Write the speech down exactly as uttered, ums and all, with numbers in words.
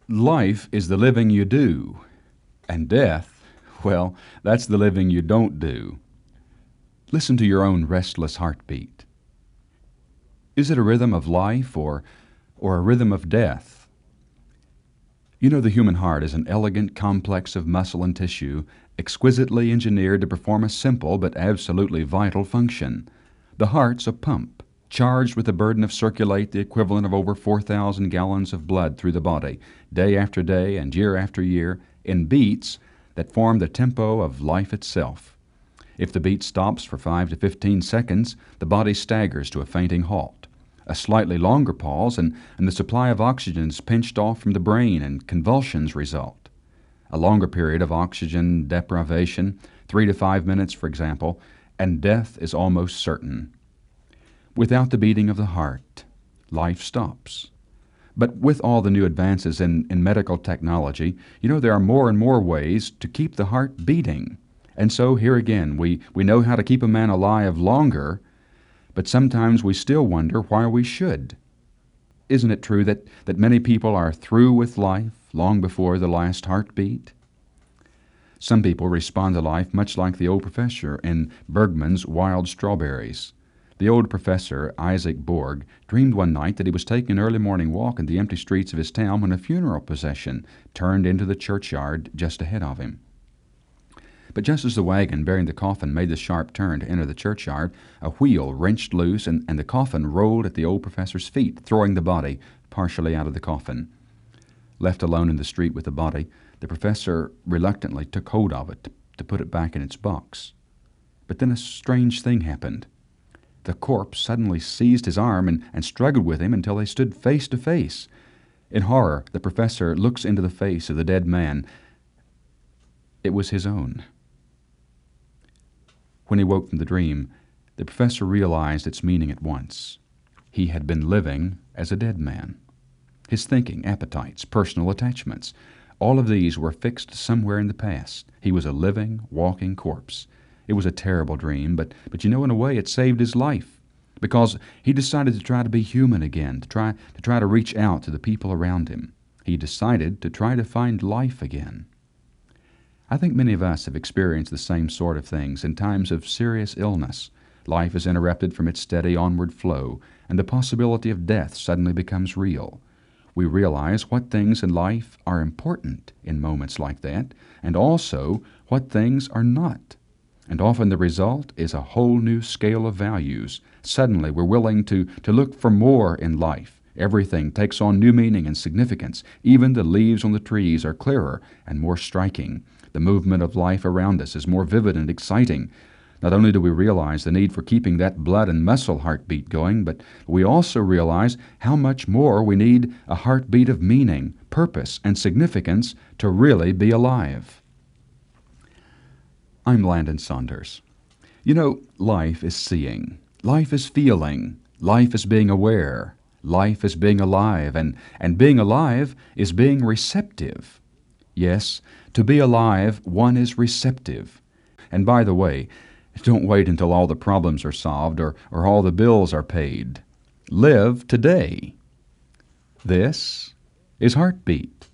Life is the living you do, and death, well, that's the living you don't do. Listen to your own restless heartbeat. Is it a rhythm of life or, or a rhythm of death? You know, the human heart is an elegant complex of muscle and tissue, exquisitely engineered to perform a simple but absolutely vital function. The heart's a pump, charged with the burden of circulate the equivalent of over four thousand gallons of blood through the body, day after day and year after year, in beats that form the tempo of life itself. If the beat stops for five to fifteen seconds, the body staggers to a fainting halt. A slightly longer pause, and, and the supply of oxygen is pinched off from the brain, and convulsions result. A longer period of oxygen deprivation, three to five minutes, for example, and death is almost certain. Without the beating of the heart, life stops. But with all the new advances in, in medical technology, you know, there are more and more ways to keep the heart beating. And so here again, we, we know how to keep a man alive longer, but sometimes we still wonder why we should. Isn't it true that, that many people are through with life long before the last heartbeat? Some people respond to life much like the old professor in Bergman's Wild Strawberries. The old professor, Isaac Borg, dreamed one night that he was taking an early morning walk in the empty streets of his town when a funeral procession turned into the churchyard just ahead of him. But just as the wagon bearing the coffin made the sharp turn to enter the churchyard, a wheel wrenched loose, and, and the coffin rolled at the old professor's feet, throwing the body partially out of the coffin. Left alone in the street with the body, the professor reluctantly took hold of it to, to put it back in its box. But then a strange thing happened. The corpse suddenly seized his arm and, and struggled with him until they stood face to face. In horror, the professor looks into the face of the dead man. It was his own. When he woke from the dream, the professor realized its meaning at once. He had been living as a dead man. His thinking, appetites, personal attachments, all of these were fixed somewhere in the past. He was a living, walking corpse. It was a terrible dream, but, but you know, in a way, it saved his life, because he decided to try to be human again, to try, to try to reach out to the people around him. He decided to try to find life again. I think many of us have experienced the same sort of things in times of serious illness. Life is interrupted from its steady onward flow, and the possibility of death suddenly becomes real. We realize what things in life are important in moments like that, and also what things are not. And often the result is a whole new scale of values. Suddenly we're willing to, to look for more in life. Everything takes on new meaning and significance. Even the leaves on the trees are clearer and more striking. The movement of life around us is more vivid and exciting. Not only do we realize the need for keeping that blood and muscle heartbeat going, but we also realize how much more we need a heartbeat of meaning, purpose, and significance to really be alive. I'm Landon Saunders. You know, life is seeing. Life is feeling. Life is being aware. Life is being alive. And, and being alive is being receptive. Yes, to be alive, one is receptive. And by the way, don't wait until all the problems are solved or, or all the bills are paid. Live today. This is Heartbeat.